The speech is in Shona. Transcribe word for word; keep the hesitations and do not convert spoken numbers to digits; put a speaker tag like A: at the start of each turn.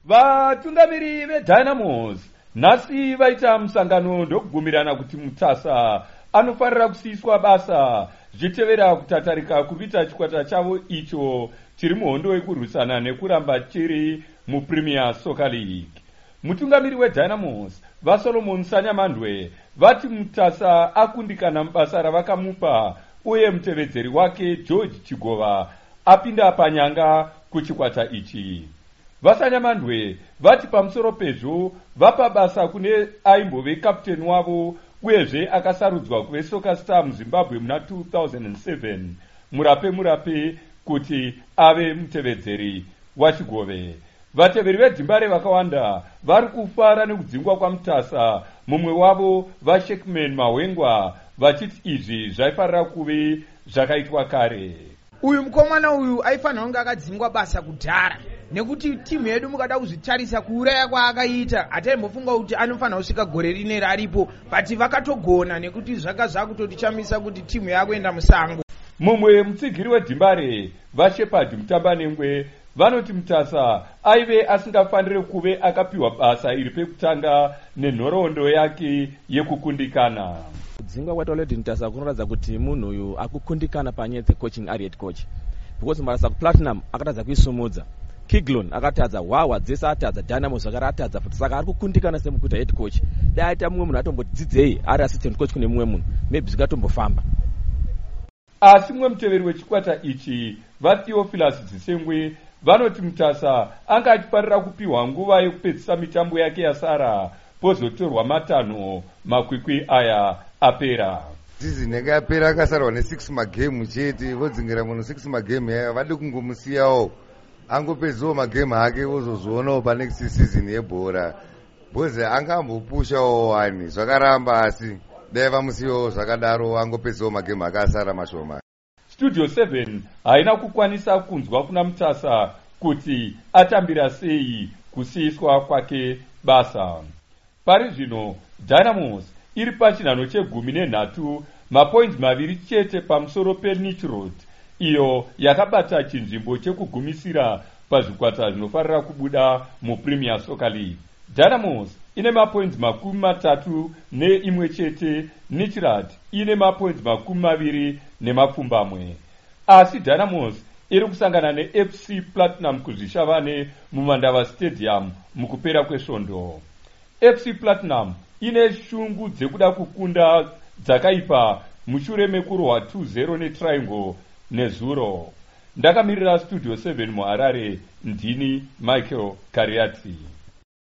A: Vatungamiri veDynamos nhasi vaita musangano ndokubvumirana kuti Mutasa anofanira kusiyiswa basa zvichitevera kutatarika kuita chikwata chavo icho chiri muhondo yekurwisana nekuramba chiri muPremier Soccer League. Mutungamiri weDynamos vaSolomon Sanyamandwe vati Mutasa akundikana mubasa ravakamupa uye mutevedzeri wake George Chigova apinda panyanga kuchikwata ichi. VaSanyamandwe vati pamusoro pezvo vapa basa kune aimbove kapteni wavo uyezve akasarudzwa kuve Soccer Star muZimbabwe muna two thousand seven murape murape kuti ave mutevedzeri waChigove. Vateveri veDzimbare vakawanda vari kufara nekudzingwa kwaMutasa, mumwe wavo vaShekman Mahwengwa vachiti izvi zvaifarira kuve zvakaitwa kare.
B: Uyu mukomana uyu aifanira kunge akadzingwa basa kudhara, nekuti timu yedu mukada kuzvitarisa kuuraya kwaakaita hataimbofunga kuti anofanira kusvika gore rineri aripo, but vakatogona nekuti zvaka zvakutotichamisa kuti timu yakuenda musango.
A: Mumwe mutsigiri weDzimbare vaShepard Mutambanengwe vanoti Mutasa aive asingafaniri kuve akapiwa basa iri pekutanga nenhoroondo yake yekukundikana.
C: Kudzingwa kwaita Lord Mutasa kunoratidza kuti munhu uyu akukundikana panyaya dzecoaching ari head coach, because Marasa Platinum akatadza kuisumudza, Kiglon akatadza, Wawa dzese atadza, Dynamos zvakare atadza, saka ari kukundikana semukuita head coach. Dai aita mumwe munhu atombodzidzei ari assistant coach kune mumwe munhu, maybe zvingatombofamba.
A: Asi mumwe muteveri wechikwata ichi vaTheophilus Dzisengwe vanoti Mutasa anga achifarira kupiwa nguva yekupedzisa mitambo yake yasara pozotorwa matanho makwikwi aya apera.
D: Season yake yapera akasarwa ne six magame chete, vodzingira munhu six magame yaya vade kungomusiyawo angopedziwo magame ake vozozvionawo pa next season yebhora, bhozi angambopushawo wani zvakaramba, asi dai vamusiyawo zvakadaro angopedziwo magame ake asara mashoma.
A: Studio seven haina kukwanisa kunzwa kuna Mutasa kuti atambira sei kusiyiswa kwake basa. Pari zvino Dynamos iri pachinhano chegumi nenhatu, mapoints maviri chete pamusoro peNichroad, iyo yakabata chinzvimbo chekugumisira pazvikwata zvinofarira kubuda muPremier Soccer League. Dynamos ine mapoints makumi matatu neimwe chete, Nichroad ine mapoints makumi maviri nemapfumbamwe. Asi Dynamos iri kusangana neF C Platinum kuzvishavane muMandava Stadium mukupera kwesvondo. F C Platinum ine shungu dzekuda kukunda dzakaipa mushure mekurwa two zero neTriangle nezuro. Ndakamirira Studio seven muHarare, ndini Michael Kariati.